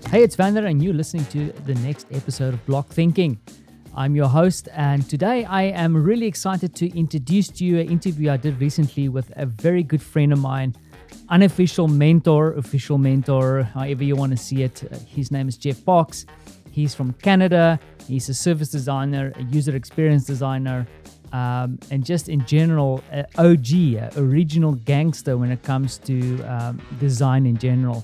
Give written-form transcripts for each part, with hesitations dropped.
Hey, it's Vander, and you're listening to the next episode of Block Thinking. I'm your host, and today I am really excited to introduce to you an interview I did recently with a very good friend of mine, unofficial mentor, official mentor, however you want to see it. His name is Jeff Parks. He's from Canada. He's a service designer, a user experience designer, and just in general, an OG, an original gangster when it comes to design in general.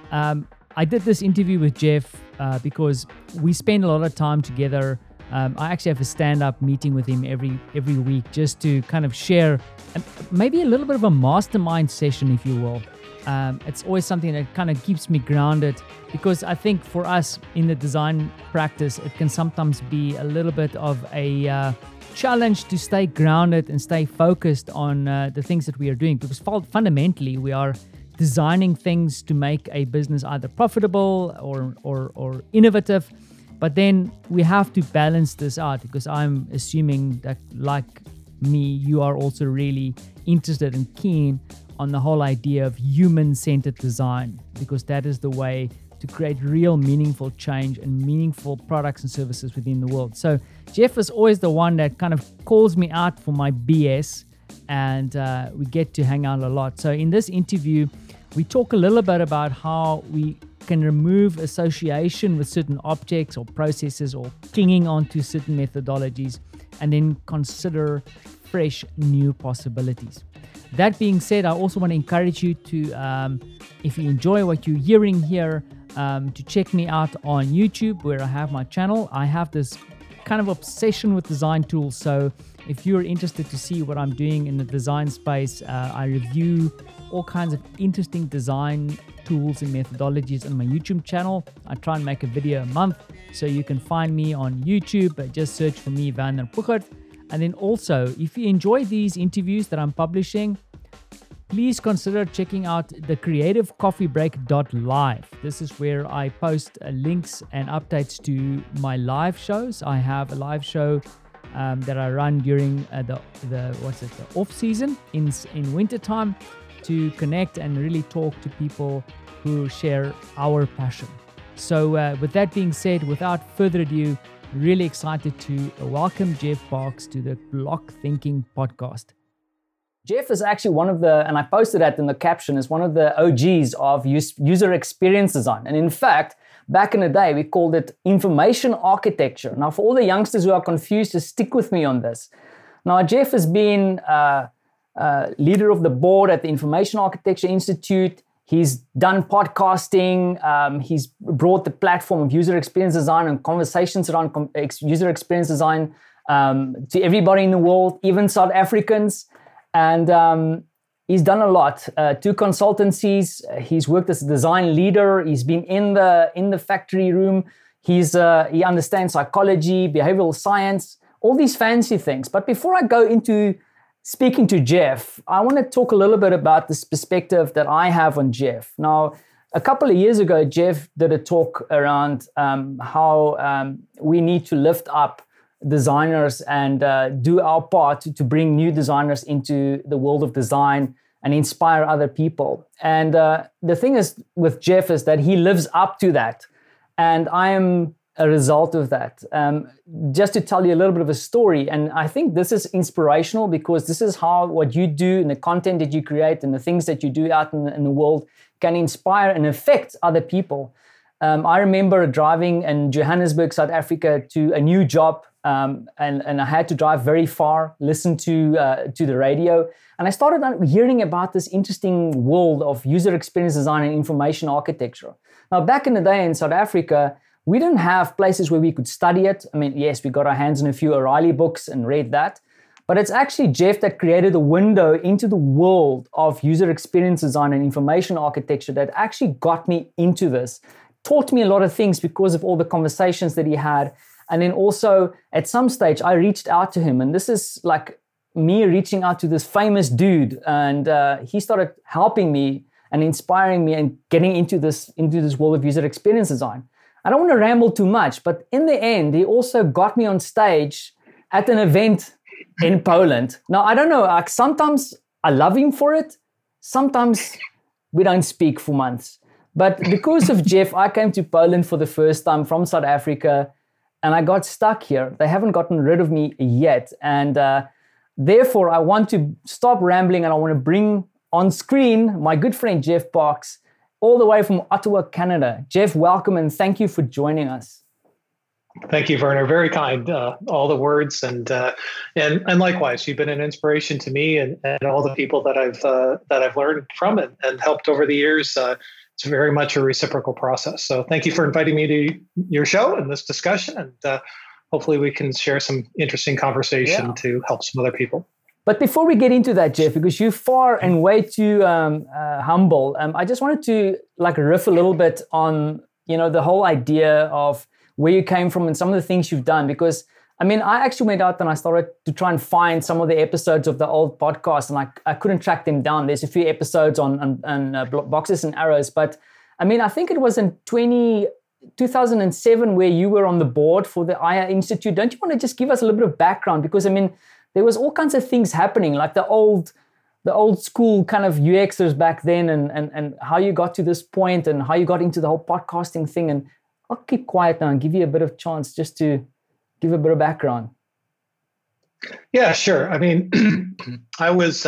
I did this interview with Jeff because we spend a lot of time together. I actually have a stand-up meeting with him every week just to kind of share maybe a little bit of a mastermind session, if you will. It's always something that kind of keeps me grounded because I think for us in the design practice, it can sometimes be a little bit of a challenge to stay grounded and stay focused on the things that we are doing, because fundamentally we are designing things to make a business either profitable or innovative. But then we have to balance this out, because I'm assuming that, like me, you are also really interested and keen on the whole idea of human-centered design, because that is the way to create real meaningful change and meaningful products and services within the world. So Jeff is always the one that kind of calls me out for my BS, and we get to hang out a lot. So in this interview, we talk a little bit about how we can remove association with certain objects or processes or clinging onto certain methodologies, and then consider fresh new possibilities. That being said, I also want to encourage you to, if you enjoy what you're hearing here, to check me out on YouTube, where I have my channel. I have this kind of obsession with design tools. So if you're interested to see what I'm doing in the design space, I review all kinds of interesting design tools and methodologies on my YouTube channel. I try and make a video a month, so you can find me on YouTube. Just search for me, Vander Puchert. And then also, if you enjoy these interviews that I'm publishing, please consider checking out the creativecoffeebreak.live. This is where I post links and updates to my live shows. I have a live show that I run during the off season in winter time, to connect and really talk to people who share our passion. So with that being said, without further ado, really excited to welcome Jeff Parks to the Block Thinking podcast. Jeff is actually one of the, and I posted that in the caption, is one of the OGs of user experience design. And in fact, back in the day, we called it information architecture. Now, for all the youngsters who are confused, just stick with me on this. Now, Jeff has been leader of the board at the Information Architecture Institute. He's done podcasting. He's brought the platform of user experience design and conversations around user experience design to everybody in the world, even South Africans. And he's done a lot. 2 consultancies. He's worked as a design leader. He's been in the factory room. He understands psychology, behavioral science, all these fancy things. But before I go into speaking to Jeff, I want to talk a little bit about this perspective that I have on Jeff. Now, a couple of years ago, Jeff did a talk around how we need to lift up designers and do our part to bring new designers into the world of design and inspire other people. And the thing is with Jeff is that he lives up to that. And I am a result of that. Just to tell you a little bit of a story, and I think this is inspirational, because this is how what you do and the content that you create and the things that you do out in the world can inspire and affect other people. I remember driving in Johannesburg, South Africa, to a new job, and I had to drive very far, listen to the radio, and I started hearing about this interesting world of user experience design and information architecture. Now, back in the day in South Africa, we didn't have places where we could study it. I mean, yes, we got our hands on a few O'Reilly books and read that, but it's actually Jeff that created a window into the world of user experience design and information architecture that actually got me into this, taught me a lot of things because of all the conversations that he had. And then also at some stage I reached out to him, and this is like me reaching out to this famous dude, and he started helping me and inspiring me and getting into this world of user experience design. I don't want to ramble too much, but in the end, he also got me on stage at an event in Poland. Now, I don't know, like sometimes I love him for it. Sometimes we don't speak for months. But because of Jeff, I came to Poland for the first time from South Africa, and I got stuck here. They haven't gotten rid of me yet. And therefore, I want to stop rambling, and I want to bring on screen my good friend, Jeff Parks, all the way from Ottawa, Canada. Jeff, welcome, and thank you for joining us. Thank you, Werner. Very kind. All the words, and likewise, you've been an inspiration to me and all the people that I've learned from and helped over the years. It's very much a reciprocal process. So thank you for inviting me to your show and this discussion, and hopefully we can share some interesting conversation to help some other people. But before we get into that, Jeff, because you're far and way too humble, I just wanted to riff a little bit on the whole idea of where you came from and some of the things you've done. Because, I actually went out and I started to try and find some of the episodes of the old podcast, and I couldn't track them down. There's a few episodes on Boxes and Arrows. But, I think it was in 2007 where you were on the board for the Aya Institute. Don't you want to just give us a little bit of background? Because, there was all kinds of things happening, like the old school kind of UXers back then, and how you got to this point and how you got into the whole podcasting thing. And I'll keep quiet now and give you a bit of chance just to give a bit of background. Yeah, sure. I was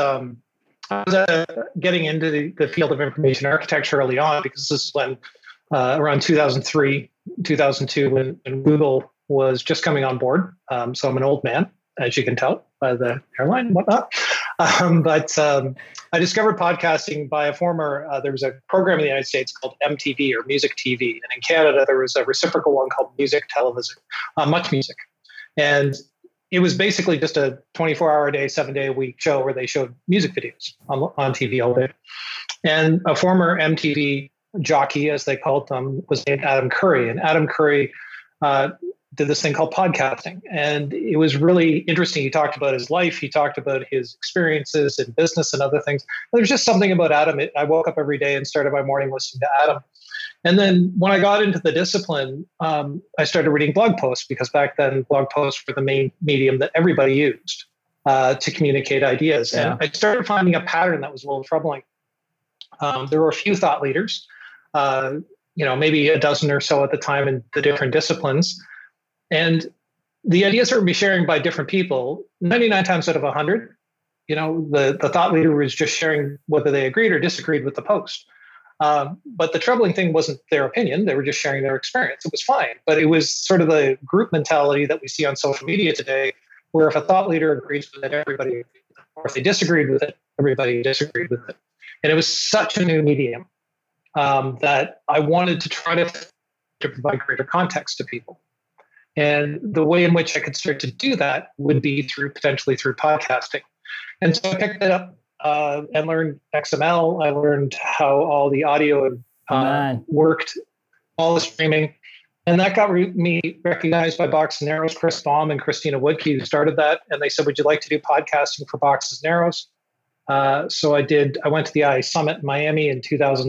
getting into the field of information architecture early on, because this is when around 2003, 2002, when Google was just coming on board. So I'm an old man, as you can tell by the hairline and whatnot. But I discovered podcasting by a former, there was a program in the United States called MTV, or Music TV. And in Canada, there was a reciprocal one called Music Television, Much Music. And it was basically just a 24-hour a day, 7-day a week show where they showed music videos on TV all day. And a former MTV jockey, as they called them, was named Adam Curry. And Adam Curry did this thing called podcasting. And it was really interesting. He talked about his life. He talked about his experiences in business and other things. There's just something about Adam. I woke up every day and started my morning listening to Adam. And then when I got into the discipline, I started reading blog posts, because back then blog posts were the main medium that everybody used to communicate ideas. Yeah. And I started finding a pattern that was a little troubling. There were a few thought leaders, maybe a dozen or so at the time in the different disciplines. And the ideas that would be sharing by different people, 99 times out of 100, the thought leader was just sharing whether they agreed or disagreed with the post. But the troubling thing wasn't their opinion. They were just sharing their experience. It was fine. But it was sort of the group mentality that we see on social media today, where if a thought leader agrees with it, everybody agreed with it. Or if they disagreed with it, everybody disagreed with it. And it was such a new medium that I wanted to try to provide greater context to people. And the way in which I could start to do that would be potentially through podcasting. And so I picked it up and learned XML. I learned how all the audio worked, all the streaming. And that got me recognized by Boxes and Arrows. Chris Baum and Christina Woodkey, who started that. And they said, would you like to do podcasting for Boxes and Arrows? So I did. I went to the IA Summit in Miami in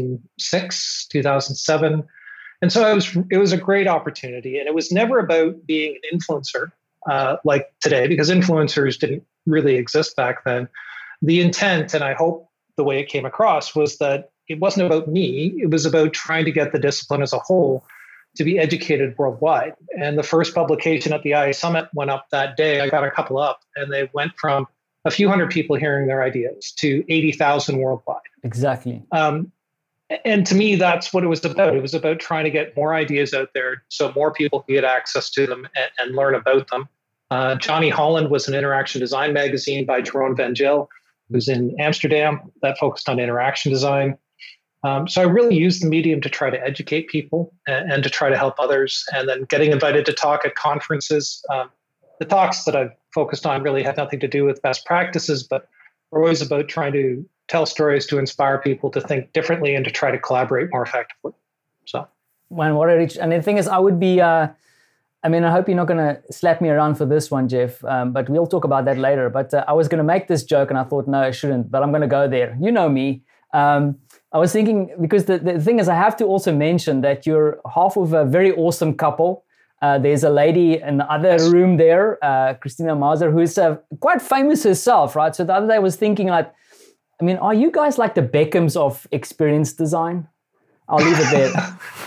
2006, 2007. And so it was a great opportunity. And it was never about being an influencer like today, because influencers didn't really exist back then. The intent, and I hope the way it came across, was that it wasn't about me. It was about trying to get the discipline as a whole to be educated worldwide. And the first publication at the IA Summit went up that day. I got a couple up, and they went from a few hundred people hearing their ideas to 80,000 worldwide. Exactly. And to me, that's what it was about. It was about trying to get more ideas out there so more people could get access to them and learn about them. Johnny Holland was an interaction design magazine by Jeroen van Geel, who's in Amsterdam, that focused on interaction design. So I really used the medium to try to educate people and to try to help others. And then getting invited to talk at conferences. The talks that I've focused on really had nothing to do with best practices, but were always about trying to tell stories to inspire people to think differently and to try to collaborate more effectively. So, man, what a rich! And the thing is, I would be. I hope you're not going to slap me around for this one, Jeff. But we'll talk about that later. But I was going to make this joke, and I thought, no, I shouldn't. But I'm going to go there. You know me. I was thinking, because the thing is, I have to also mention that you're half of a very awesome couple. There's a lady in the other room there, Christina Mauser, who's quite famous herself, right? So the other day I was thinking, are you guys like the Beckhams of experience design? I'll leave it there.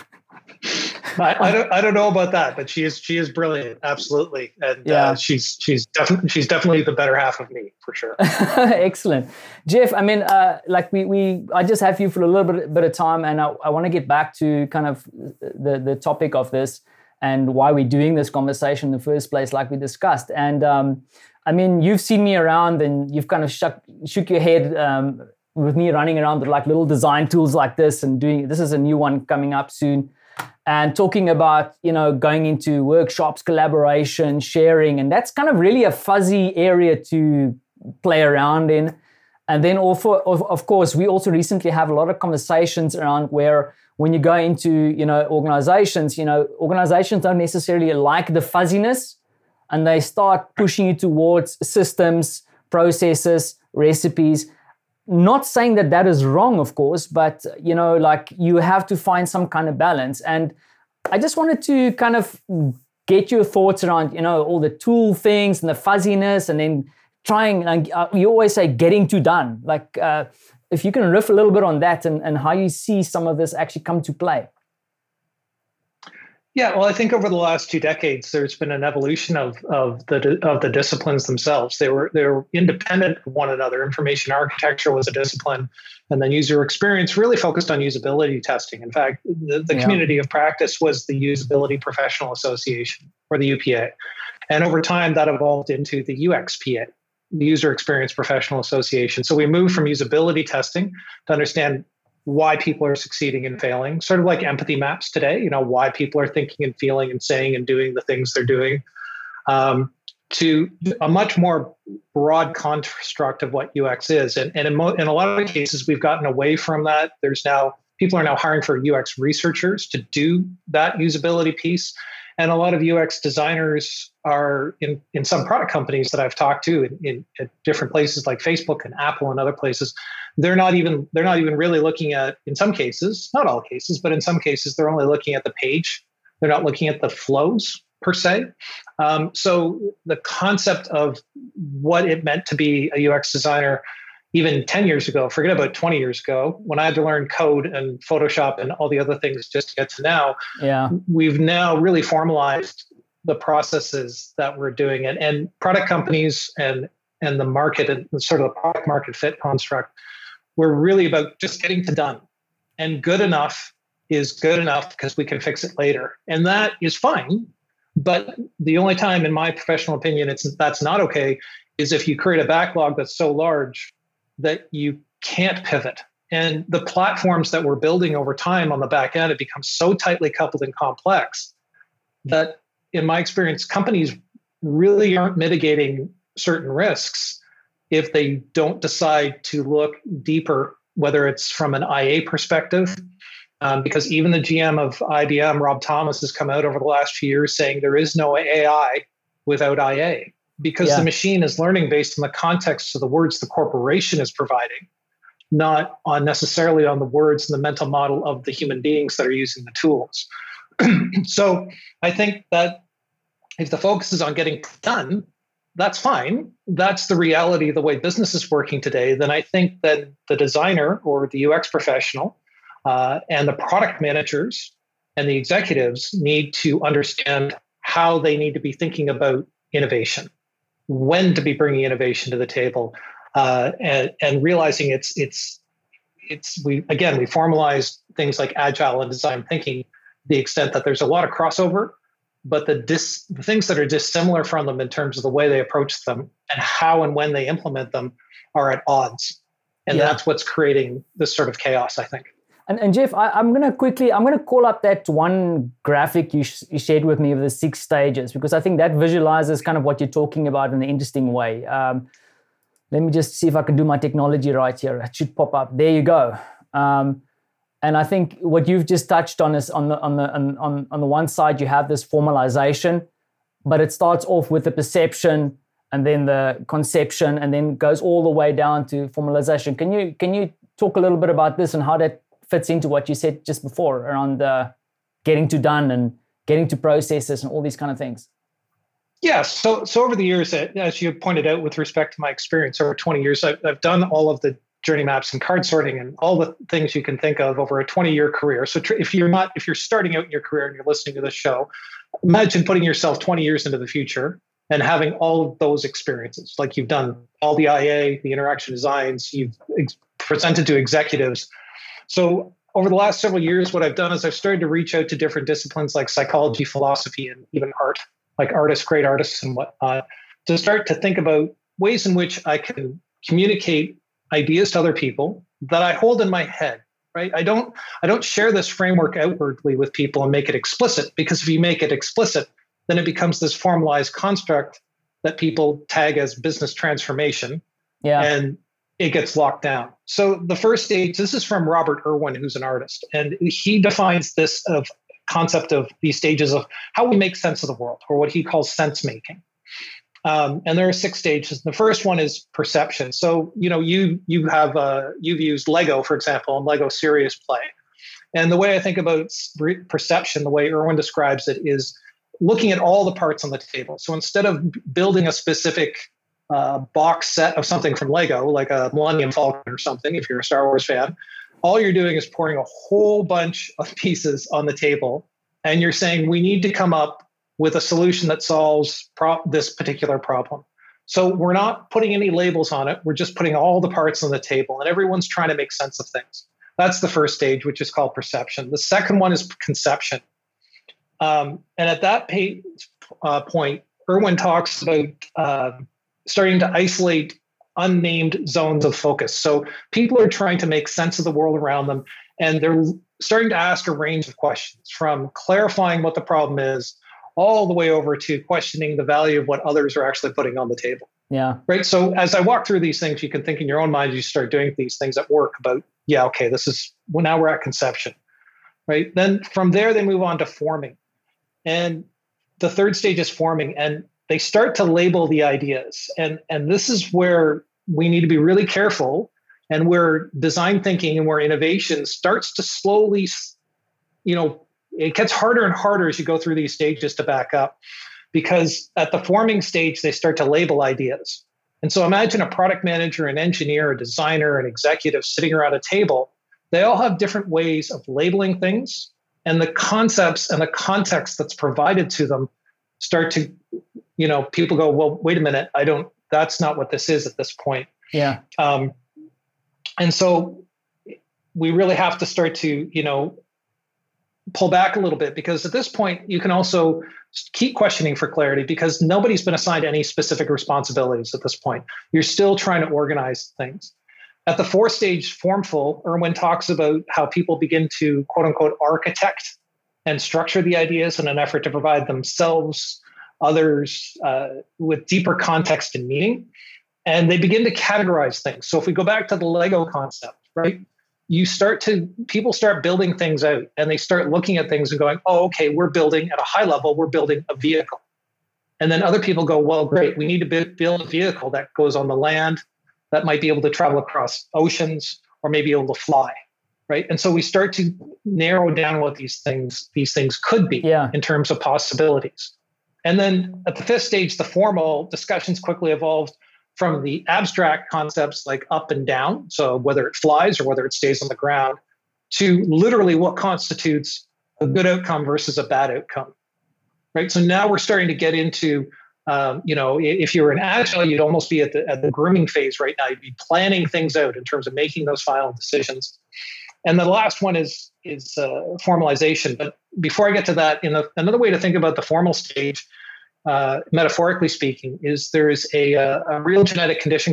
I don't know about that, but she is brilliant, absolutely, and she's definitely the better half of me for sure. Excellent, Jeff. I mean, I just have you for a little bit of time, and I want to get back to kind of the topic of this and why we're doing this conversation in the first place, like we discussed. And I mean, you've seen me around, and you've kind of shook your head with me running around with like little design tools like this, and this is a new one coming up soon. And talking about, going into workshops, collaboration, sharing, and that's kind of really a fuzzy area to play around in. And then also, of course, we also recently have a lot of conversations around where when you go into, organizations don't necessarily like the fuzziness, and they start pushing you towards systems, processes, recipes. Not saying that is wrong, of course, but, you have to find some kind of balance. And I just wanted to kind of get your thoughts around, all the tool things and the fuzziness, and then trying, you always say getting to done. Like, if you can riff a little bit on that and how you see some of this actually come to play. Yeah, well, I think over the last 2 decades, there's been an evolution of the disciplines themselves. They were independent of one another. Information architecture was a discipline, and then user experience really focused on usability testing. In fact, the community of practice was the Usability Professional Association, or the UPA. And over time, that evolved into the UXPA, the User Experience Professional Association. So we moved from usability testing to understand why people are succeeding and failing, sort of like empathy maps today, why people are thinking and feeling and saying and doing the things they're doing, to a much more broad construct of what UX is. And in a lot of cases, we've gotten away from that. People are now hiring for UX researchers to do that usability piece. And a lot of UX designers are in some product companies that I've talked to in different places like Facebook and Apple and other places. They're not even really looking at, in some cases, not all cases, but in some cases, they're only looking at the page. They're not looking at the flows per se. So the concept of what it meant to be a UX designer even 10 years ago, forget about 20 years ago, when I had to learn code and Photoshop and all the other things just to get to now, we've now really formalized the processes that we're doing. And product companies and the market and sort of the product market fit construct, we're really about just getting to done. And good enough is good enough because we can fix it later. And that is fine. But the only time, in my professional opinion, that's not okay, is if you create a backlog that's so large that you can't pivot. And the platforms that we're building over time on the back end, it becomes so tightly coupled and complex that, in my experience, companies really aren't mitigating certain risks if they don't decide to look deeper, whether it's from an IA perspective, because even the GM of IBM, Rob Thomas, has come out over the last few years saying there is no AI without IA, because the machine is learning based on the context of the words the corporation is providing, not necessarily on the words and the mental model of the human beings that are using the tools. So I think that if the focus is on getting done, that's fine. That's the reality of the way business is working today. Then I think that the designer or the UX professional and the product managers and the executives need to understand how they need to be thinking about innovation, when to be bringing innovation to the table, and realizing we formalized things like agile and design thinking, the extent that there's a lot of crossover, but the things that are dissimilar from them in terms of the way they approach them and how and when they implement them are at odds. And that's what's creating this sort of chaos, I think. And Jeff, I'm going to call up that one graphic you shared with me of the 6 stages, because I think that visualizes kind of what you're talking about in an interesting way. Let me just see if I can do my technology right here. It should pop up. There you go. And I think what you've just touched on is on the one side, you have this formalization, but it starts off with the perception and then the conception and then goes all the way down to formalization. Can you talk a little bit about this and how that fits into what you said just before around getting to done and getting to processes and all these kind of things? Yeah. So over the years, as you pointed out, with respect to my experience over 20 years, I've done all of the journey maps and card sorting and all the things you can think of over a 20-year career. So if you're starting out in your career and you're listening to this show, imagine putting yourself 20 years into the future and having all of those experiences. Like you've done all the IA, the interaction designs, you've presented to executives. So over the last several years, what I've done is I've started to reach out to different disciplines like psychology, philosophy, and even art, like artists, great artists and whatnot, to start to think about ways in which I can communicate ideas to other people that I hold in my head, right? I don't share this framework outwardly with people and make it explicit, because if you make it explicit, then it becomes this formalized construct that people tag as business transformation. Yeah. And it gets locked down. So the first stage, this is from Robert Irwin, who's an artist, and he defines this concept of these stages of how we make sense of the world, or what he calls sense making. And there are 6 stages. The first one is perception. So, you've used Lego, for example, and Lego Serious Play. And the way I think about perception, the way Irwin describes it, is looking at all the parts on the table. So instead of building a specific box set of something from Lego, like a Millennium Falcon or something, if you're a Star Wars fan, all you're doing is pouring a whole bunch of pieces on the table. And you're saying, we need to come up with a solution that solves this particular problem. So we're not putting any labels on it. We're just putting all the parts on the table, and everyone's trying to make sense of things. That's the first stage, which is called perception. The second one is conception. And at that point, Irwin talks about starting to isolate unnamed zones of focus. So people are trying to make sense of the world around them, and they're starting to ask a range of questions, from clarifying what the problem is all the way over to questioning the value of what others are actually putting on the table. Yeah. Right. So as I walk through these things, you can think in your own mind, you start doing these things at work about, now we're at conception. Right. Then from there, they move on to forming. And the third stage is forming, and they start to label the ideas. And this is where we need to be really careful, and where design thinking and where innovation starts to slowly, it gets harder and harder as you go through these stages to back up, because at the forming stage, they start to label ideas. And so imagine a product manager, an engineer, a designer, an executive sitting around a table. They all have different ways of labeling things, and the concepts and the context that's provided to them start to, people go, well, wait a minute, that's not what this is at this point. Yeah. And so we really have to start to, pull back a little bit, because at this point you can also keep questioning for clarity, because nobody's been assigned any specific responsibilities at this point. You're still trying to organize things. At the 4th stage, formful, Irwin talks about how people begin to, quote unquote, architect and structure the ideas in an effort to provide themselves, others, with deeper context and meaning. And they begin to categorize things. So if we go back to the Lego concept, right? People start building things out, and they start looking at things and going, oh, okay, we're building at a high level, we're building a vehicle. And then other people go, well, great, we need to build a vehicle that goes on the land, that might be able to travel across oceans, or maybe able to fly, right? And so we start to narrow down what these things could be in terms of possibilities. And then at the 5th stage, the formal discussions quickly evolved from the abstract concepts like up and down, so whether it flies or whether it stays on the ground, to literally what constitutes a good outcome versus a bad outcome, right? So now we're starting to get into, if you're an agile, you'd almost be at the grooming phase right now. You'd be planning things out in terms of making those final decisions. And the last one is formalization. But before I get to that, another way to think about the formal stage, metaphorically speaking, is there is a real genetic condition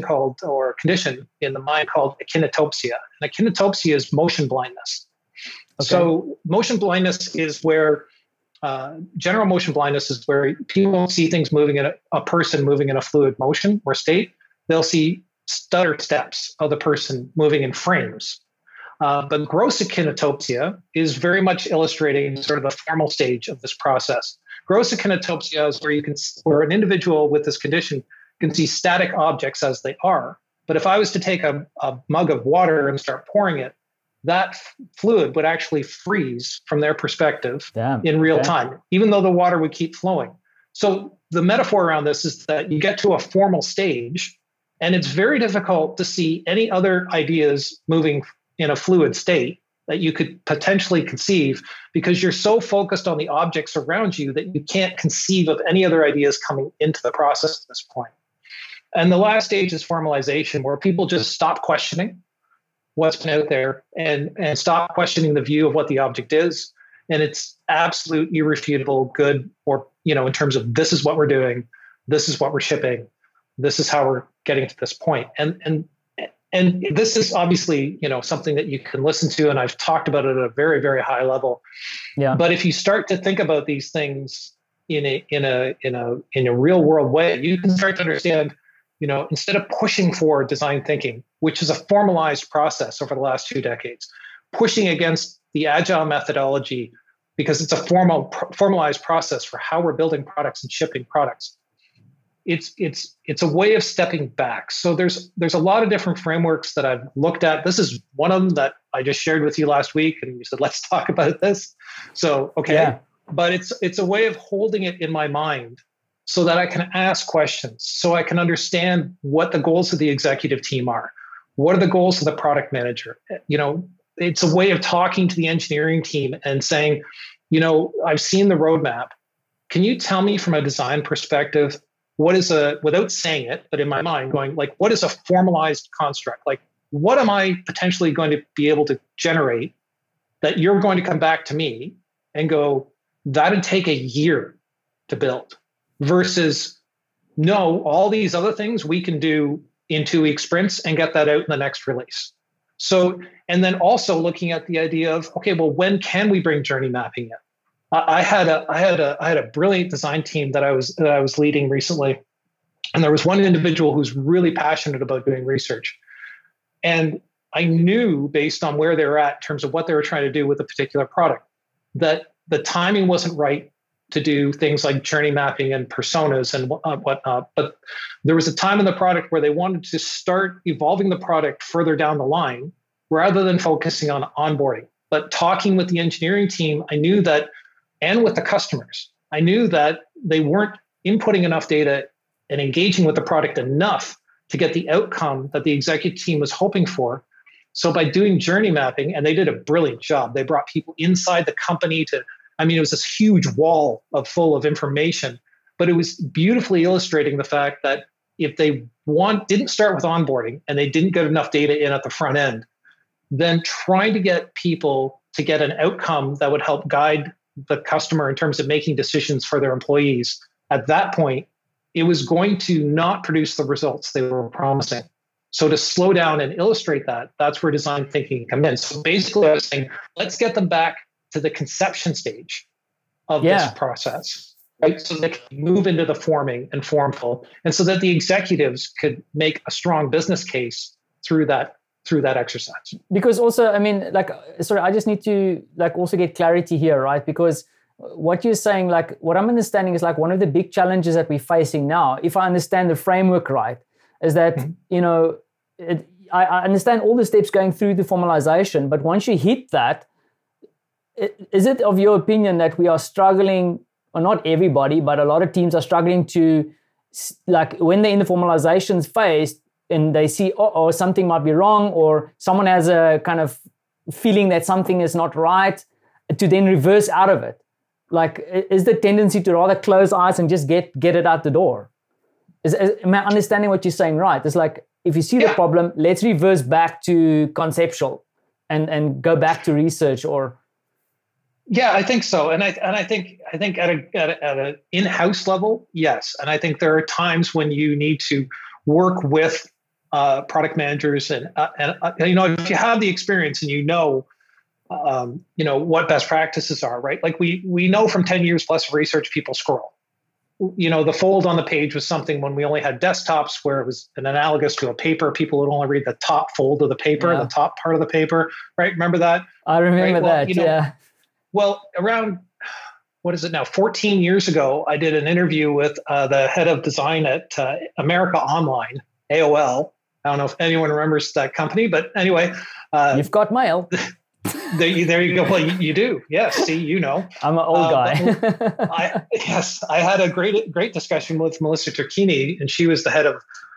in the mind called echinotopsia. And echinotopsia is motion blindness. Okay. So motion blindness is where general motion blindness is where people won't see things moving in a person moving in a fluid motion or state. They'll see stutter steps of the person moving in frames. But gross echinotopsia is very much illustrating sort of the formal stage of this process. Gross echinotopsia is where an individual with this condition can see static objects as they are. But if I was to take a mug of water and start pouring it, that fluid would actually freeze from their perspective in real time, even though the water would keep flowing. So the metaphor around this is that you get to a formal stage, And it's very difficult to see any other ideas moving in a fluid state that you could potentially conceive, because you're so focused on the objects around you that you can't conceive of any other ideas coming into the process at this point. And the last stage is formalization, where people just stop questioning what's been out there and stop questioning the view of what the object is. And it's absolute irrefutable good, or, in terms of this is what we're doing, this is what we're shipping, this is how we're getting to this point. And this is obviously, something that you can listen to, and I've talked about it at a very, very high level. Yeah. But if you start to think about these things in a real world way, you can start to understand, instead of pushing for design thinking, which is a formalized process over the last 2 decades, pushing against the agile methodology because it's a formalized process for how we're building products and shipping products. It's a way of stepping back. So there's a lot of different frameworks that I've looked at. This is one of them that I just shared with you last week, and you said, let's talk about this. So, okay. Yeah. But it's a way of holding it in my mind so that I can ask questions, so I can understand what the goals of the executive team are. What are the goals of the product manager? It's a way of talking to the engineering team and saying, I've seen the roadmap. Can you tell me from a design perspective, without saying it, but in my mind going, like, what is a formalized construct? Like, what am I potentially going to be able to generate that you're going to come back to me and go, that'd take a year to build, versus, no, all these other things we can do in 2-week sprints and get that out in the next release. So, and then also looking at the idea of, okay, well, when can we bring journey mapping in? I had a brilliant design team that I was leading recently, and there was one individual who's really passionate about doing research, and I knew based on where they were at in terms of what they were trying to do with a particular product that the timing wasn't right to do things like journey mapping and personas and whatnot. But there was a time in the product where they wanted to start evolving the product further down the line rather than focusing on onboarding. But talking with the engineering team, I knew that, and with the customers, I knew that they weren't inputting enough data and engaging with the product enough to get the outcome that the executive team was hoping for. So by doing journey mapping, and they did a brilliant job, they brought people inside the company it was this huge wall full of information, but it was beautifully illustrating the fact that if they didn't start with onboarding and they didn't get enough data in at the front end, then trying to get people to get an outcome that would help guide the customer in terms of making decisions for their employees, at that point, it was going to not produce the results they were promising. So to slow down and illustrate that's where design thinking comes in. So basically I was saying, let's get them back to the conception stage of this process, right? So they can move into the forming and formful, and so that the executives could make a strong business case through that exercise. Because also, I just need to also get clarity here, right? Because what you're saying, what I'm understanding is one of the big challenges that we're facing now, if I understand the framework right, is that, I understand all the steps going through the formalization, but once you hit that, is it of your opinion that we are struggling, or not everybody, but a lot of teams are struggling to, when they're in the formalizations phase, and they see, something might be wrong, or someone has a kind of feeling that something is not right, to then reverse out of it? Is the tendency to rather close eyes and just get it out the door? Am I understanding what you're saying right? It's if you see the problem, let's reverse back to conceptual and go back to research, or... Yeah, I think so, and I think at an in-house level, yes, and I think there are times when you need to work with product managers, and if you have the experience and what best practices are, right? We know from 10 years plus of research, people scroll. The fold on the page was something when we only had desktops where it was an analogous to a paper. People would only read the top fold of the paper, the top part of the paper, right? Remember that? I remember that. Yeah. Well, around, 14 years ago, I did an interview with the head of design at America Online, AOL. I don't know if anyone remembers that company, but anyway. You've got mail. There you go. Well, you do. Yes. See, I'm an old guy. I had a great discussion with Melissa Turchini, and she was the head of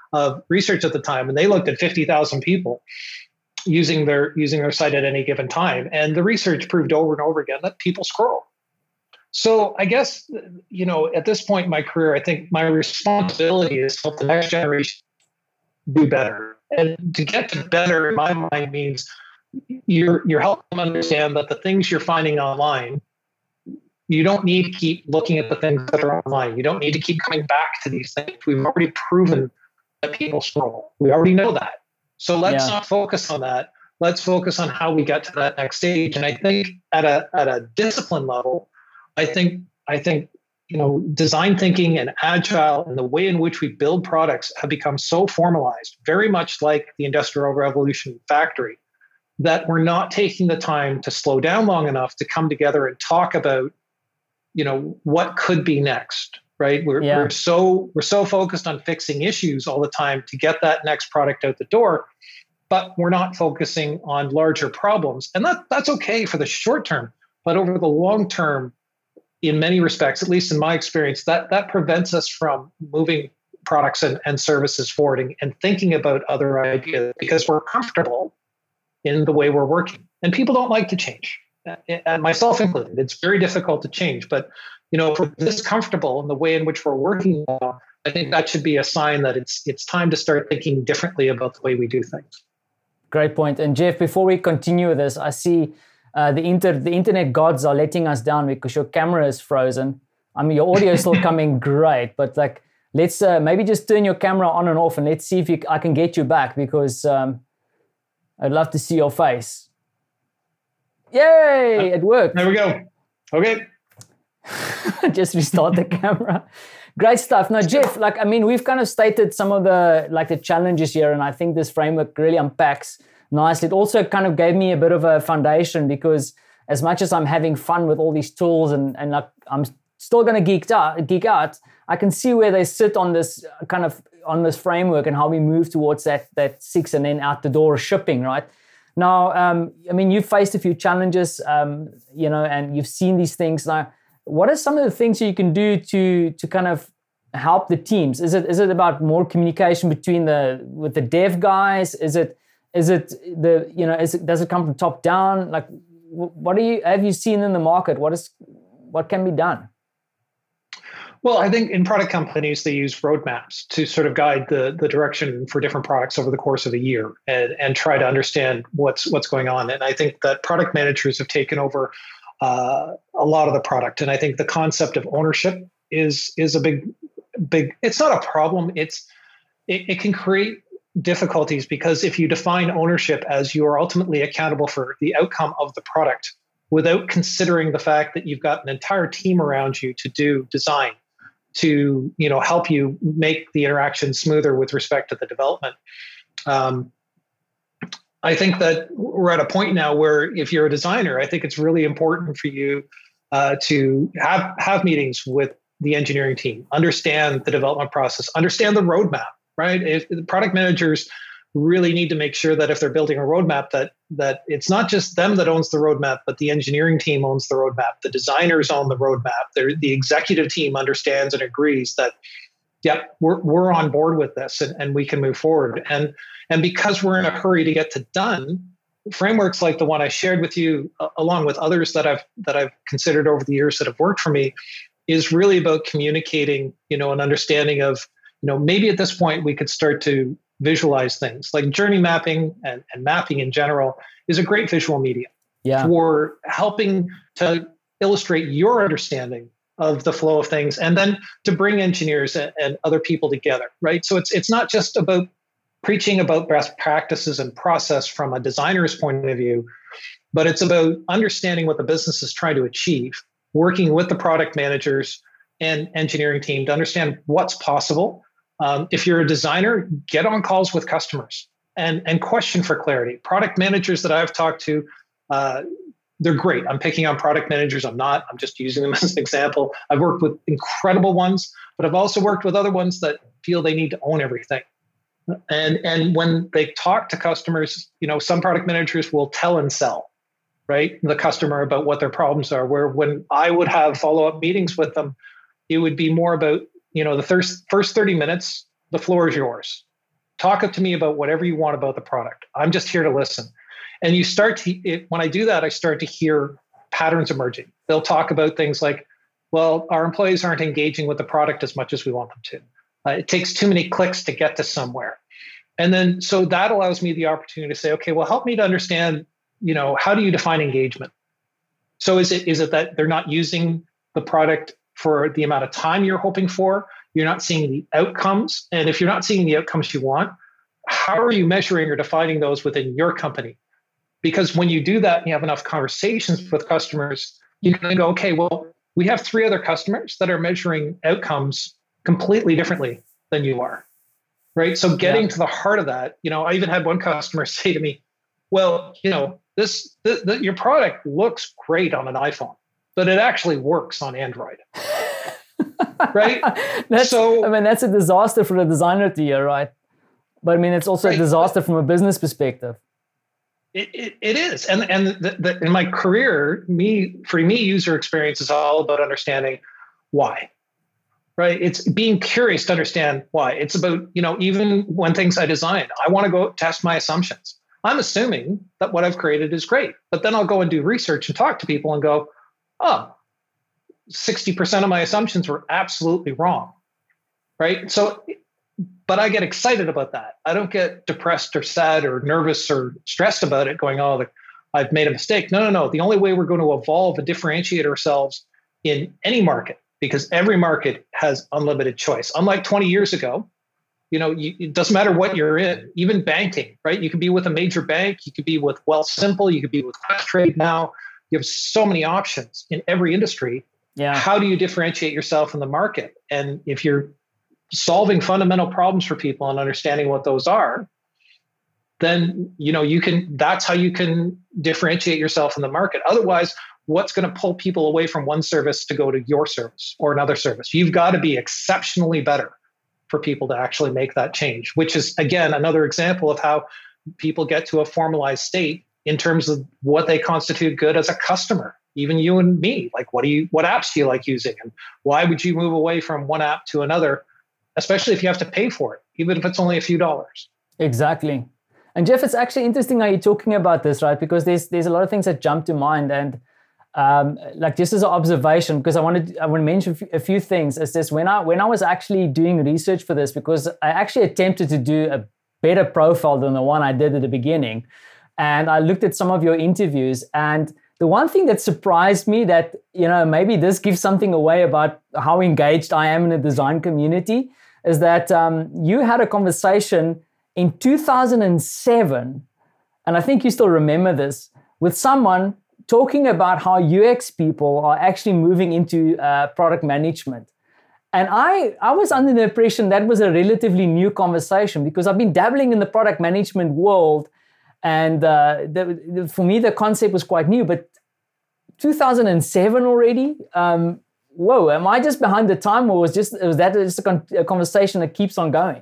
of research at the time, and they looked at 50,000 people using their site at any given time. And the research proved over and over again that people scroll. So I guess, at this point in my career, I think my responsibility is to help the next generation do better. And to get to better, in my mind, means you're helping them understand that the things you're finding online, you don't need to keep looking at the things that are online. You don't need to keep coming back to these things. We've already proven that people scroll. We already know that. So let's not focus on that. Let's focus on how we get to that next stage. And I think at a discipline level, I think design thinking and agile and the way in which we build products have become so formalized, very much like the Industrial Revolution factory, that we're not taking the time to slow down long enough to come together and talk about, what could be next, right? We're so focused on fixing issues all the time to get that next product out the door, but we're not focusing on larger problems. And that's okay for the short term, but over the long term, in many respects, at least in my experience, that prevents us from moving products and services forward and thinking about other ideas because we're comfortable in the way we're working. And people don't like to change, and myself included. It's very difficult to change. But, if we're this comfortable in the way in which we're working now, I think that should be a sign that it's time to start thinking differently about the way we do things. Great point. And Jeff, before we continue with this, I see the internet gods are letting us down because your camera is frozen. I mean, your audio is still coming great, but let's maybe just turn your camera on and off, and let's see if I can get you back, because I'd love to see your face. Yay! It worked. There we go. Okay. Just restart the camera. Great stuff. Now, Jeff, we've kind of stated some of the challenges here, and I think this framework really unpacks nicely. It also kind of gave me a bit of a foundation, because as much as I'm having fun with all these tools and I'm still going to geek out, I can see where they sit on this framework and how we move towards that 6 and then out the door shipping, right? Now, you've faced a few challenges, and you've seen these things. Now, what are some of the things you can do to kind of help the teams? Is it about more communication with the dev guys? Does it come from top down? What have you seen in the market? What can be done? Well, I think in product companies, they use roadmaps to sort of guide the direction for different products over the course of a year and try to understand what's going on. And I think that product managers have taken over a lot of the product. And I think the concept of ownership is a big, it's not a problem. It can create difficulties, because if you define ownership as you are ultimately accountable for the outcome of the product without considering the fact that you've got an entire team around you to do design, to help you make the interaction smoother with respect to the development. I think that we're at a point now where if you're a designer, I think it's really important for you to have meetings with the engineering team, understand the development process, understand the roadmap, right? If the product managers really need to make sure that if they're building a roadmap, that it's not just them that owns the roadmap, but the engineering team owns the roadmap. The designers own the roadmap. The executive team understands and agrees that, we're on board with this and we can move forward. And because we're in a hurry to get to done, frameworks like the one I shared with you, along with others that I've considered over the years that have worked for me, is really about communicating, an understanding of, maybe at this point we could start to visualize things like journey mapping and mapping in general is a great visual medium for helping to illustrate your understanding of the flow of things, and then to bring engineers and other people together, right? So it's not just about preaching about best practices and process from a designer's point of view, but it's about understanding what the business is trying to achieve, working with the product managers and engineering team to understand what's possible. If you're a designer, get on calls with customers and question for clarity. Product managers that I've talked to, they're great. I'm picking on product managers. I'm just using them as an example. I've worked with incredible ones, but I've also worked with other ones that feel they need to own everything. And when they talk to customers, some product managers will tell and sell, right, the customer about what their problems are, where when I would have follow-up meetings with them, it would be more about, the first 30 minutes, the floor is yours. talk to me about whatever you want about the product. I'm just here to listen. And you start to, when I do that, I start to hear patterns emerging. They'll talk about things like, well, our employees aren't engaging with the product as much as we want them to. It takes too many clicks to get to somewhere. And then, so that allows me the opportunity to say, okay, well, help me to understand, how do you define engagement? So is it that they're not using the product for the amount of time you're hoping for? You're not seeing the outcomes. And if you're not seeing the outcomes you want, how are you measuring or defining those within your company? Because when you do that and you have enough conversations with customers, you can go, okay, well, we have 3 other customers that are measuring outcomes completely differently than you are, right? So getting to the heart of that, I even had one customer say to me, well, your product looks great on an iPhone, but it actually works on Android. Right? That's a disaster for the designer to hear, right? But it's also a disaster from a business perspective. It is. And in my career, for me, user experience is all about understanding why, right? It's being curious to understand why. It's about, even when things I design, I want to go test my assumptions. I'm assuming that what I've created is great, but then I'll go and do research and talk to people and go, 60% of my assumptions were absolutely wrong, right? So, but I get excited about that. I don't get depressed or sad or nervous or stressed about it going, I've made a mistake. No. The only way we're going to evolve and differentiate ourselves in any market, because every market has unlimited choice. Unlike 20 years ago, it doesn't matter what you're in, even banking, right? You could be with a major bank, you could be with Wealthsimple, you could be with Questrade now. You have so many options in every industry. Yeah. How do you differentiate yourself in the market? And if you're solving fundamental problems for people and understanding what those are, then that's how you can differentiate yourself in the market. Otherwise, what's going to pull people away from one service to go to your service or another service? You've got to be exceptionally better for people to actually make that change, which is, again, another example of how people get to a formalized state in terms of what they constitute good as a customer. Even you and me, like what apps do you like using, and why would you move away from one app to another, especially if you have to pay for it, even if it's only a few dollars. Exactly. And Jeff, it's actually interesting how you're talking about this, right? Because there's a lot of things that jump to mind, and just as an observation, because I want to mention a few things. Is this when I was actually doing research for this, because I actually attempted to do a better profile than the one I did at the beginning, and I looked at some of your interviews, and the one thing that surprised me that, maybe this gives something away about how engaged I am in the design community is that you had a conversation in 2007, and I think you still remember this, with someone talking about how UX people are actually moving into product management. And I was under the impression that was a relatively new conversation because I've been dabbling in the product management world. And for me, the concept was quite new, but 2007 already? Whoa, am I just behind the time, or was that just a conversation that keeps on going?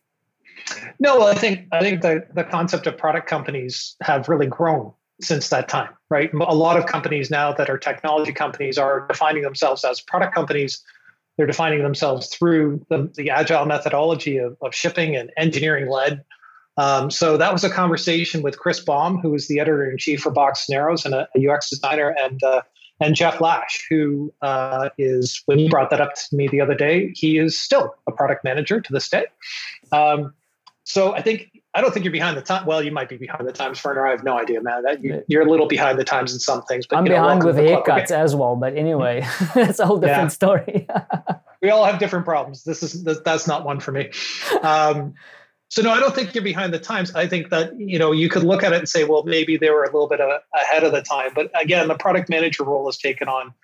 No, I think the concept of product companies have really grown since that time, right? A lot of companies now that are technology companies are defining themselves as product companies. They're defining themselves through the agile methodology of shipping and engineering led. So that was a conversation with Chris Baum, who is the editor-in-chief for Box and Arrows and a UX designer, and Jeff Lash, who is, when he brought that up to me the other day, he is still a product manager to this day. So I don't think you're behind the time. Well, you might be behind the times, Werner. I have no idea, man. You're a little behind the times in some things. But I'm behind with haircuts as well. But anyway, that's a whole different story. We all have different problems. That's not one for me. So no, I don't think you're behind the times. I think that, you could look at it and say, well, maybe they were a little bit ahead of the time. But again, the product manager role has taken on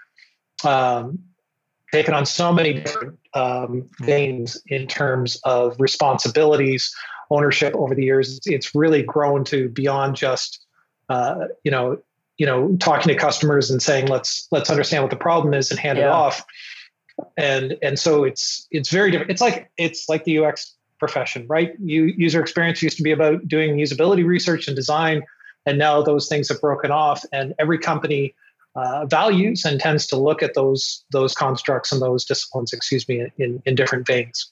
so many different things in terms of responsibilities, ownership over the years. It's really grown to beyond just, talking to customers and saying, let's understand what the problem is and hand it off. And so it's very different. It's like the UX profession, right? User experience used to be about doing usability research and design, and now those things have broken off, and every company values and tends to look at those constructs and those disciplines, in different veins.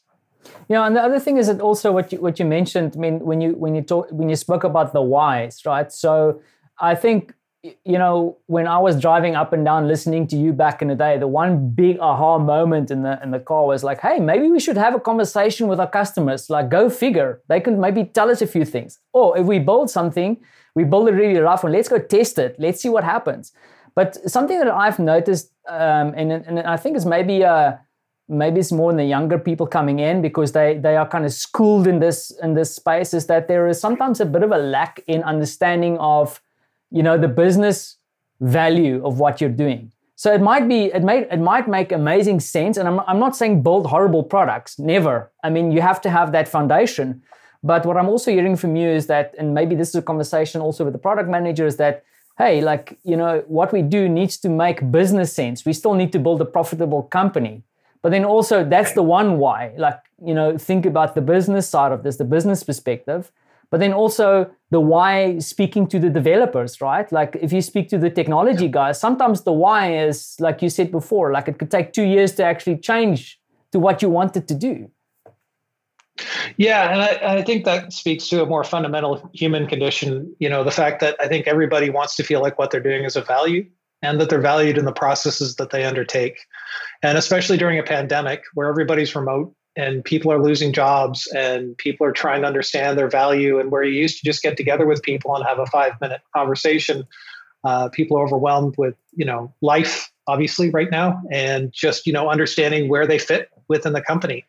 Yeah, and the other thing is that also what you mentioned. I mean, when you spoke about the whys, right? So I think, when I was driving up and down listening to you back in the day, the one big aha moment in the car was like, hey, maybe we should have a conversation with our customers. Like, go figure. They can maybe tell us a few things. Or if we build something, we build it really rough and let's go test it. Let's see what happens. But something that I've noticed, and I think it's maybe it's more in the younger people coming in because they are kind of schooled in this space, is that there is sometimes a bit of a lack in understanding of, the business value of what you're doing. So it might make amazing sense. And I'm not saying build horrible products, never. I mean, you have to have that foundation. But what I'm also hearing from you is that, and maybe this is a conversation also with the product manager, is that, hey, what we do needs to make business sense. We still need to build a profitable company. But then also that's the one why, think about the business side of this, the business perspective. But then also the why, speaking to the developers, right? Like if you speak to the technology guys, sometimes the why is, like you said before, like it could take 2 years to actually change to what you wanted to do. Yeah, and I think that speaks to a more fundamental human condition, the fact that I think everybody wants to feel like what they're doing is of value and that they're valued in the processes that they undertake. And especially during a pandemic where everybody's remote and people are losing jobs and people are trying to understand their value, and where you used to just get together with people and have a 5-minute conversation, people are overwhelmed with, life, obviously, right now, and just, understanding where they fit within the company.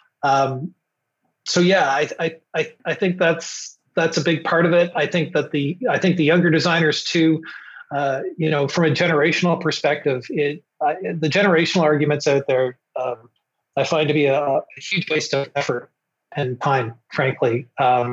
So yeah, I think that's a big part of it. I think the younger designers too, from a generational perspective, the generational arguments out there, I find to be a huge waste of effort and time, frankly.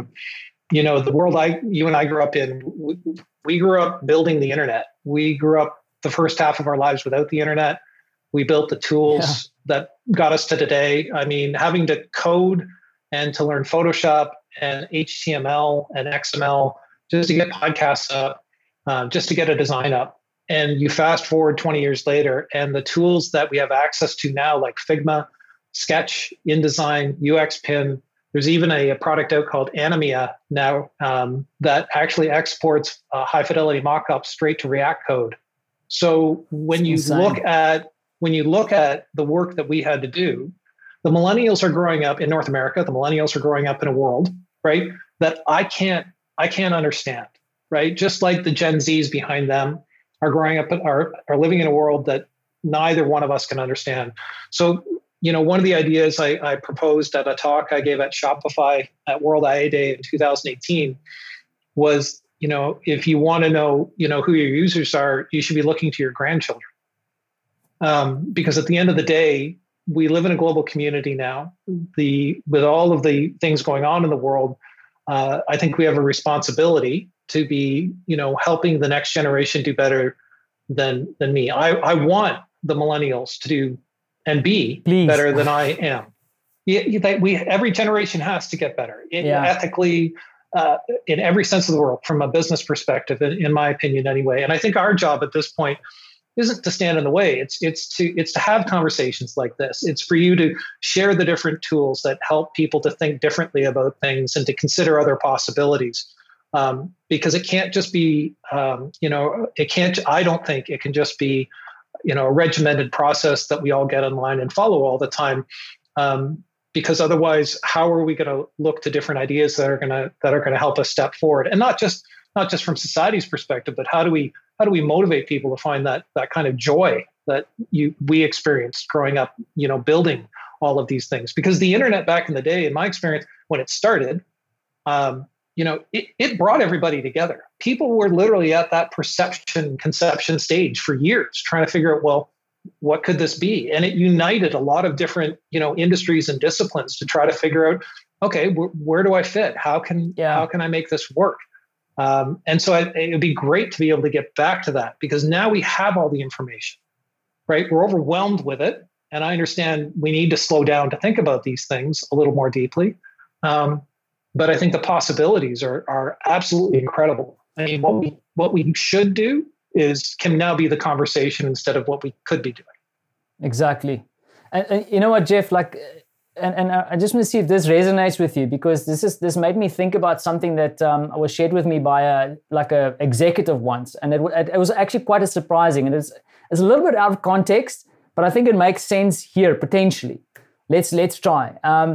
The world you and I grew up in, we grew up building the internet. We grew up the first half of our lives without the internet. We built the tools that got us to today. I mean, having to code and to learn Photoshop and HTML and XML just to get podcasts up, just to get a design up. And you fast forward 20 years later, and the tools that we have access to now, like Figma, Sketch, InDesign, UXPin, there's even a product out called Anemia now that actually exports high fidelity mockups straight to React code. So when you look at the work that we had to do, the millennials are growing up in North America. The millennials are growing up in a world, right, that I can't understand, right? Just like the Gen Zs behind them are growing up are living in a world that neither one of us can understand. So, one of the ideas I proposed at a talk I gave at Shopify at World IA Day in 2018 was, if you want to know, who your users are, you should be looking to your grandchildren. Because at the end of the day, we live in a global community now. With all of the things going on in the world, I think we have a responsibility to be, helping the next generation do better than me. I want the millennials to do and be better than I am. Every generation has to get better ethically, in every sense of the word, from a business perspective, in my opinion, anyway. And I think our job at this point isn't to stand in the way. It's to have conversations like this. It's for you to share the different tools that help people to think differently about things and to consider other possibilities. Because it can't just be, I don't think it can just be, a regimented process that we all get online and follow all the time. Because otherwise, how are we going to look to different ideas that are going to help us step forward? And not just from society's perspective, but how do we motivate people to find that kind of joy that we experienced growing up, building all of these things? Because the internet back in the day, in my experience, when it started, it brought everybody together. People were literally at that conception stage for years, trying to figure out, well, what could this be? And it united a lot of different, industries and disciplines to try to figure out, okay, where do I fit? How can I make this work? And so it would be great to be able to get back to that, because now we have all the information, right? We're overwhelmed with it. And I understand we need to slow down to think about these things a little more deeply. But I think the possibilities are absolutely incredible. I mean, what we should do can now be the conversation instead of what we could be doing. Exactly. And you know what, Jeff, and I just want to see if this resonates with you, because this made me think about something that was shared with me by a executive once, and it was actually quite surprising, and it's a little bit out of context, but I think it makes sense here potentially. Let's try.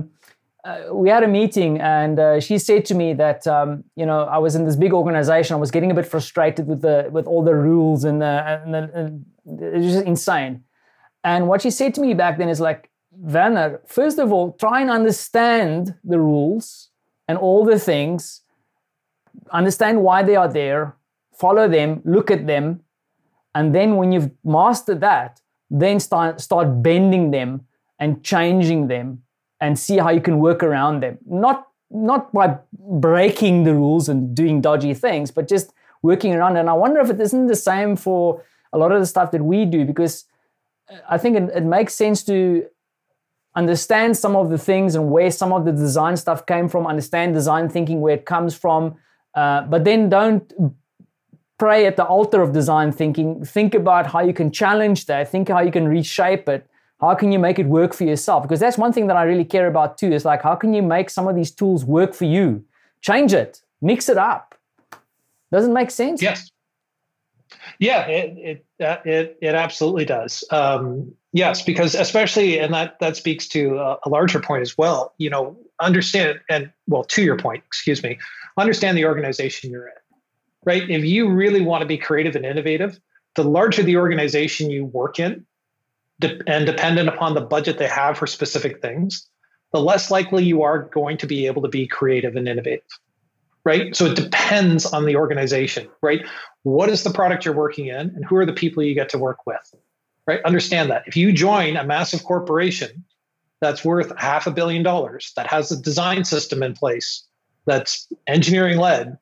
We had a meeting, and she said to me that I was in this big organization. I was getting a bit frustrated with all the rules and it was just insane. And what she said to me back then is like, Werner, first of all, try and understand the rules and all the things, understand why they are there, follow them, look at them, and then when you've mastered that, then start bending them and changing them and see how you can work around them. Not by breaking the rules and doing dodgy things, but just working around. And I wonder if it isn't the same for a lot of the stuff that we do, because I think it makes sense to understand some of the things and where some of the design stuff came from, understand design thinking, where it comes from, but then don't pray at the altar of design thinking. Think about how you can challenge that, think how you can reshape it, how can you make it work for yourself? Because that's one thing that I really care about too, is like, how can you make some of these tools work for you? Change it, mix it up. Doesn't make sense? Yes. Yeah, it absolutely does. Yes, because especially, and that speaks to a larger point as well. Understand, and well, to your point, understand the organization you're in, right? If you really want to be creative and innovative, the larger the organization you work in, and dependent upon the budget they have for specific things, the less likely you are going to be able to be creative and innovative. Right? So it depends on the organization, right? What is the product you're working in, and who are the people you get to work with, right? Understand that. If you join a massive corporation that's worth $500 million, that has a design system in place, that's engineering led,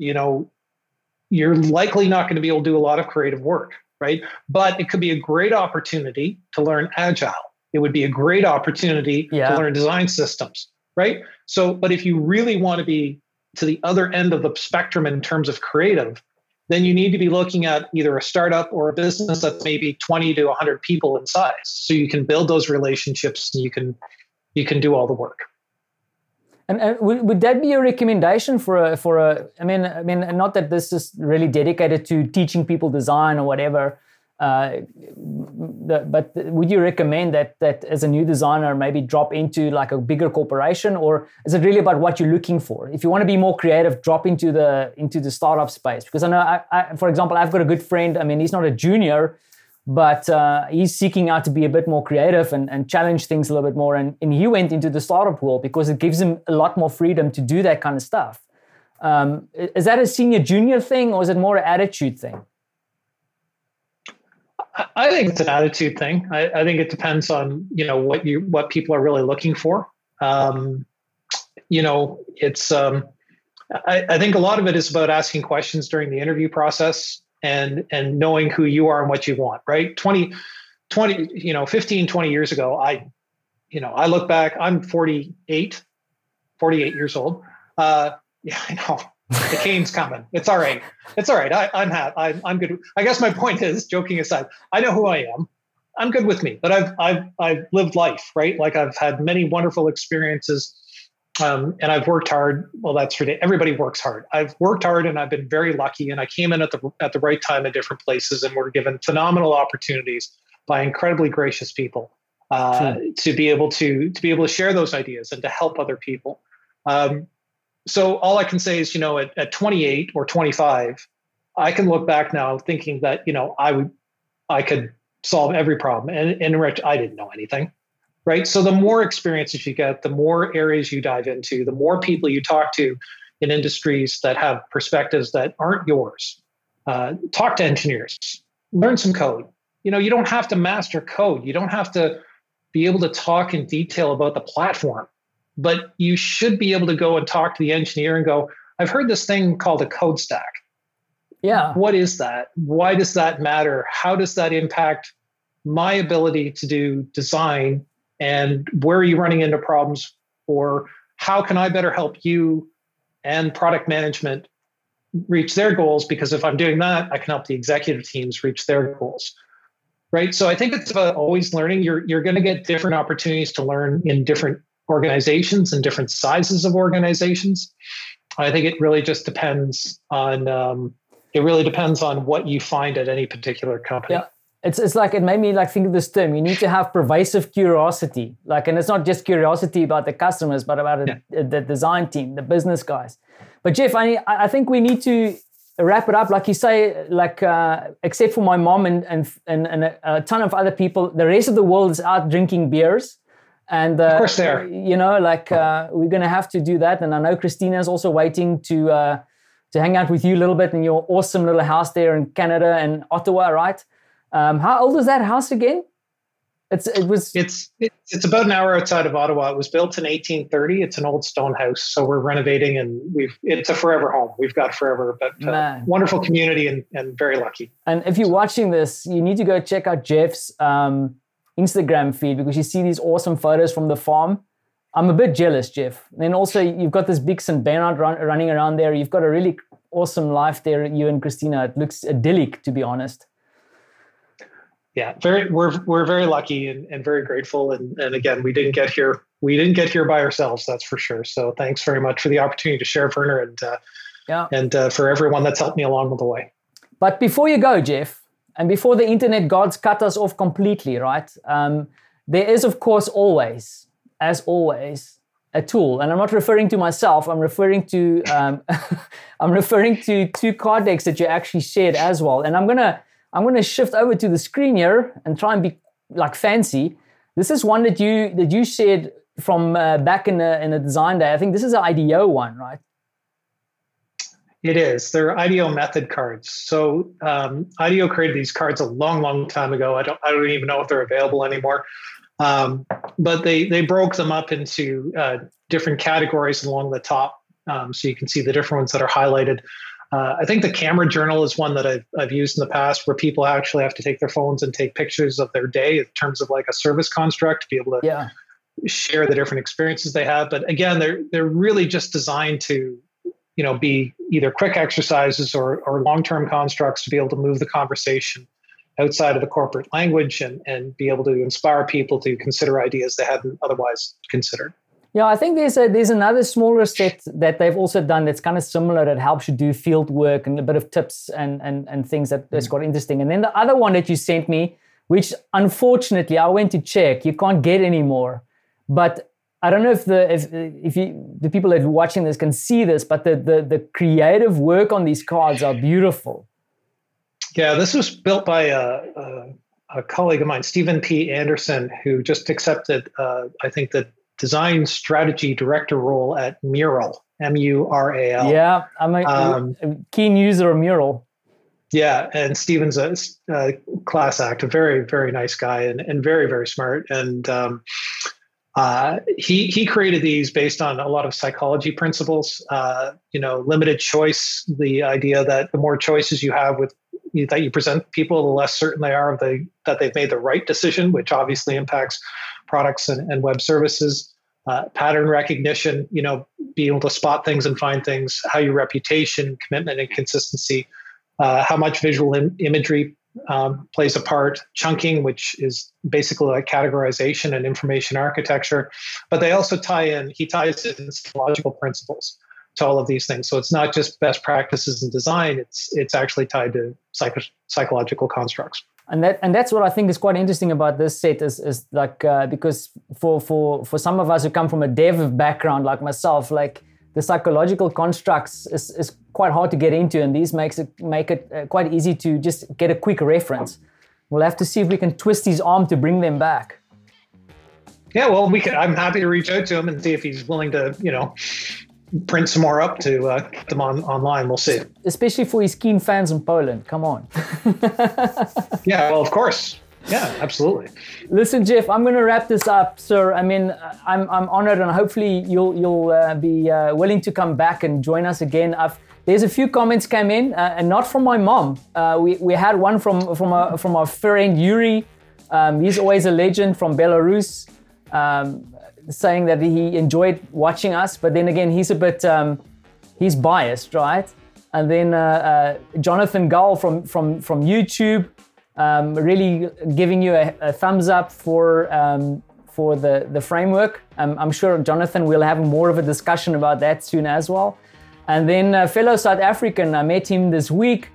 you're likely not going to be able to do a lot of creative work, right? But it could be a great opportunity to learn Agile. It would be a great opportunity to learn design systems, right? So, but if you really want to be to the other end of the spectrum in terms of creative, then you need to be looking at either a startup or a business that's maybe 20 to 100 people in size. So you can build those relationships and you can do all the work. And would that be a recommendation for a? I mean, not that this is really dedicated to teaching people design or whatever. But would you recommend that as a new designer, maybe drop into like a bigger corporation, or is it really about what you're looking for? If you want to be more creative, drop into the startup space. Because I know, for example, I've got a good friend. I mean, he's not a junior, but he's seeking out to be a bit more creative and challenge things a little bit more. And he went into the startup world because it gives him a lot more freedom to do that kind of stuff. Is that a senior junior thing, or is it more an attitude thing? I think it's an attitude thing. I think it depends on, what people are really looking for. It's, I think a lot of it is about asking questions during the interview process and knowing who you are and what you want, right? 15, 20 years ago, I look back, I'm 48 years old. Yeah, I know. The cane's coming. It's all right. I'm good. I guess my point is, joking aside, I know who I am. I'm good with me, but I've lived life, right? Like I've had many wonderful experiences, and I've worked hard. Well, that's for everybody works hard. I've worked hard, and I've been very lucky. And I came in at the right time in different places, and were given phenomenal opportunities by incredibly gracious people to be able to share those ideas and to help other people. So all I can say is, at 28 or 25, I can look back now thinking that, I could solve every problem. And in fact, I didn't know anything, right? So the more experiences you get, the more areas you dive into, the more people you talk to in industries that have perspectives that aren't yours. Talk to engineers, learn some code. You don't have to master code. You don't have to be able to talk in detail about the platform. But you should be able to go and talk to the engineer and go, I've heard this thing called a code stack. Yeah. What is that? Why does that matter? How does that impact my ability to do design? And where are you running into problems? Or how can I better help you and product management reach their goals? Because if I'm doing that, I can help the executive teams reach their goals. right? So I think it's about always learning. You're going to get different opportunities to learn in different organizations and different sizes of organizations. I think it really just depends on what you find at any particular company. Yeah. It's like, it made me like think of this term. You need to have pervasive curiosity. Like, and it's not just curiosity about the customers, but about the design team, the business guys. But Jeff, I think we need to wrap it up. Like you say, like except for my mom and a ton of other people, the rest of the world is out drinking beers. And of course they are. You know, like we're going to have to do that. And I know Christina is also waiting to hang out with you a little bit in your awesome little house there in Canada and Ottawa, right? How old is that house again? It's about an hour outside of Ottawa. It was built in 1830. It's an old stone house, so we're renovating, and it's a forever home. We've got forever, but wonderful community and very lucky. And if you're watching this, you need to go check out Jeff's Instagram feed, because you see these awesome photos from the farm. I'm a bit jealous, Jeff. And then also you've got this big St. Bernard running around there. You've got a really awesome life there, you and Christina. It looks idyllic, to be honest. Yeah, we're very lucky and very grateful. And again, we didn't get here by ourselves, that's for sure. So thanks very much for the opportunity to share, Werner, and for everyone that's helped me along the way. But before you go, Jeff, and before the internet gods cut us off completely, right? There is, of course, always, as always, a tool. And I'm not referring to myself. I'm referring to two card decks that you actually shared as well. And I'm gonna shift over to the screen here and try and be like fancy. This is one that you shared from back in the design day. I think this is an IDEO one, right? It is. They're IDEO method cards. So IDEO created these cards a long, long time ago. I don't even know if they're available anymore. But they broke them up into different categories along the top, so you can see the different ones that are highlighted. I think the camera journal is one that I've used in the past, where people actually have to take their phones and take pictures of their day in terms of like a service construct to be able to share the different experiences they have. But again, they're really just designed to, be either quick exercises or long-term constructs to be able to move the conversation outside of the corporate language and be able to inspire people to consider ideas they hadn't otherwise considered. Yeah, I think there's another smaller set that they've also done that's kind of similar, that helps you do field work and a bit of tips and things that's quite interesting. And then the other one that you sent me, which unfortunately I went to check, you can't get anymore. But I don't know if the people that are watching this can see this, but the creative work on these cards are beautiful. Yeah, this was built by a colleague of mine, Stephen P. Anderson, who just accepted, I think, the design strategy director role at Mural, Mural. Yeah, I'm a keen user of Mural. Yeah, and Stephen's a class act, a very, very nice guy and very, very smart. And he created these based on a lot of psychology principles, limited choice, the idea that the more choices you have that you present people, the less certain they are that they've made the right decision, which obviously impacts products and web services. Pattern recognition, be able to spot things and find things, how your reputation, commitment, and consistency, how much visual imagery plays a part, chunking, which is basically like categorization and information architecture. But they also he ties in psychological principles to all of these things. So it's not just best practices in design, it's actually tied to psychological constructs. And that's what I think is quite interesting about this set is like because for some of us who come from a dev background like myself, like the psychological constructs is quite hard to get into, and these make it quite easy to just get a quick reference. We'll have to see if we can twist his arm to bring them back. Yeah, well, I'm happy to reach out to him and see if he's willing to, print some more up to get them online. We'll see. Especially for his keen fans in Poland. Come on. Yeah, well, of course. Yeah, absolutely. Listen, Jeff, I'm going to wrap this up, sir. I mean, I'm honored, and hopefully you'll be willing to come back and join us again. There's a few comments came in, and not from my mom. We had one from our friend Yuri. He's always a legend from Belarus. Saying that he enjoyed watching us, but then again, he's a bit, he's biased, right? And then Jonathan Gull from YouTube, Really giving you a thumbs up for the framework. I'm sure, Jonathan, we'll have more of a discussion about that soon as well. And then fellow South African, I met him this week.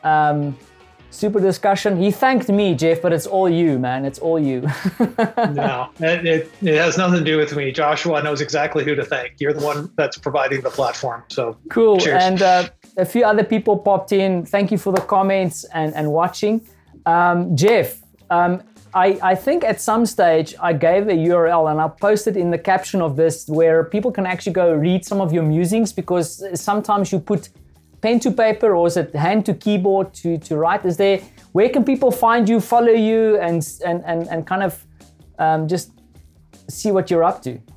Super discussion. He thanked me, Jeff, but it's all you, man. It's all you. No, it has nothing to do with me. Joshua knows exactly who to thank. You're the one that's providing the platform. So cool. Cheers. And a few other people popped in. Thank you for the comments and watching. Jeff, I think at some stage I gave a URL and I'll post it in the caption of this where people can actually go read some of your musings, because sometimes you put pen to paper, or is it hand to keyboard to write? Where can people find you, follow you, and kind of just see what you're up to?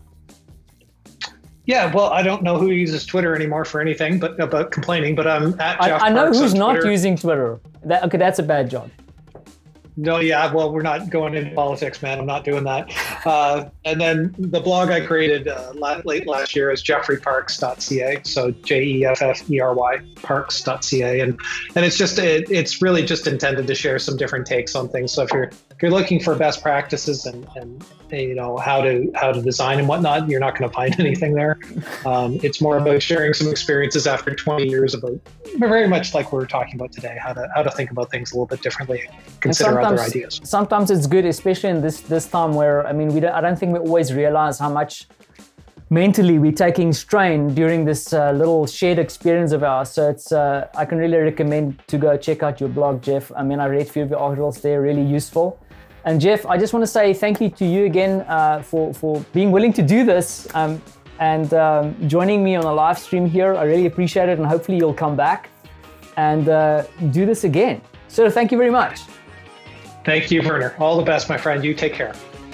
Yeah, well, I don't know who uses Twitter anymore for anything but about complaining, but I'm at Jeff I know Parks who's on not Twitter. using Twitter. That's a bad job. No, yeah, well, we're not going into politics, man. I'm not doing that. And then the blog I created late last year is jeffreyparks.ca. So JEFFERY parks.ca. And it's really just intended to share some different takes on things. So if you're looking for best practices and you know how to design and whatnot, you're not going to find anything there. It's more about sharing some experiences after 20 years about very much like we were talking about today, how to think about things a little bit differently, consider other ideas. Sometimes it's good, especially in this time where, I mean, I don't think we always realize how much mentally we're taking strain during this little shared experience of ours. So it's I can really recommend to go check out your blog, Jeff. I mean, I read a few of your articles there, really useful. And Jeff, I just want to say thank you to you again for being willing to do this and joining me on a live stream here. I really appreciate it, and hopefully you'll come back and do this again. So thank you very much. Thank you, Werner. All the best, my friend. You take care.